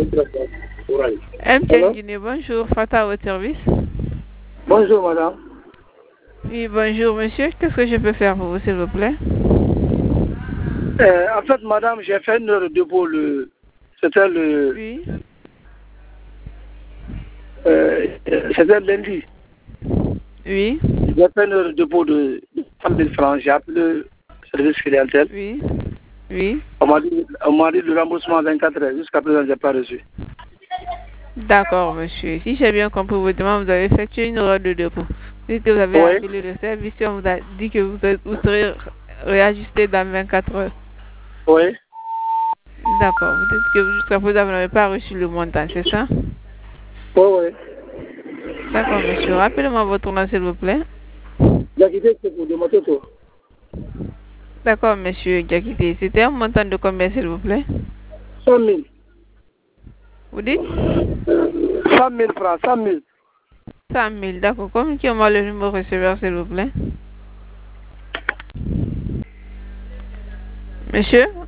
MTN Guinée, bonjour, Fata au service. Bonjour madame. Oui, bonjour monsieur, qu'est-ce que je peux faire pour vous s'il vous plaît? En fait madame, j'ai fait une heure de dépôt c'était le... Oui. C'était lundi. Oui. J'ai fait une heure de dépôt de 100 000 francs, j'ai appelé le service clientèle. Oui. Oui. On m'a dit le remboursement 24 heures, jusqu'à présent je n'ai pas reçu. D'accord monsieur, si j'ai bien compris votre demande, vous avez effectué une heure de dépôt. Dites que vous avez appelé le service et on vous a dit que vous serez réajusté dans 24 heures. Oui. D'accord, vous dites que jusqu'à présent vous n'avez pas reçu le montant, c'est ça? Oui. D'accord monsieur, rappelez-moi votre nom s'il vous plaît. Diakité, c'est pour de Mototo. D'accord monsieur Diakité, c'était un montant de combien s'il vous plaît? 100 000. Vous dites? 100 000 francs, 100 000. 100 000, d'accord. Communiquez-moi le numéro receveur s'il vous plaît. Monsieur?